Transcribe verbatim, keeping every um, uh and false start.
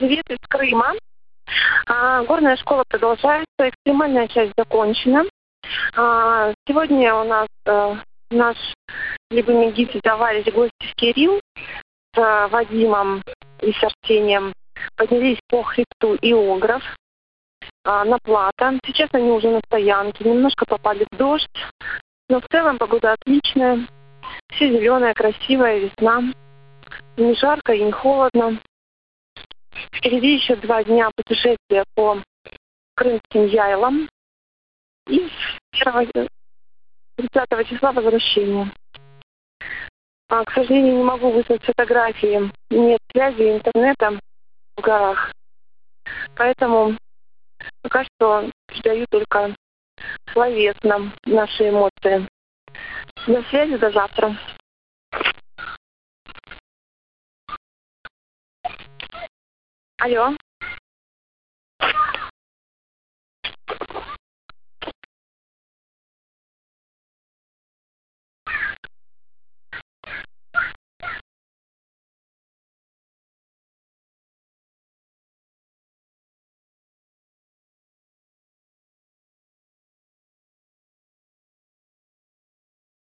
Привет из Крыма. А, горная школа продолжается, экстремальная часть закончена. А, сегодня у нас а, наш любимый гид и товарищ Гостев Кирилл с а, Вадимом и с Арсением поднялись по хребту Иогров а, на плато. Сейчас они уже на стоянке, немножко попали в дождь, но в целом погода отличная. Все зеленое, красивая весна. Не жарко и не холодно. Впереди еще два дня путешествия по крымским яйлам. И тридцатого числа возвращение. А, к сожалению, не могу выслать фотографии. Нет связи интернета в горах. Поэтому пока что передаю только словесно наши эмоции. До связи, до завтра. Алло.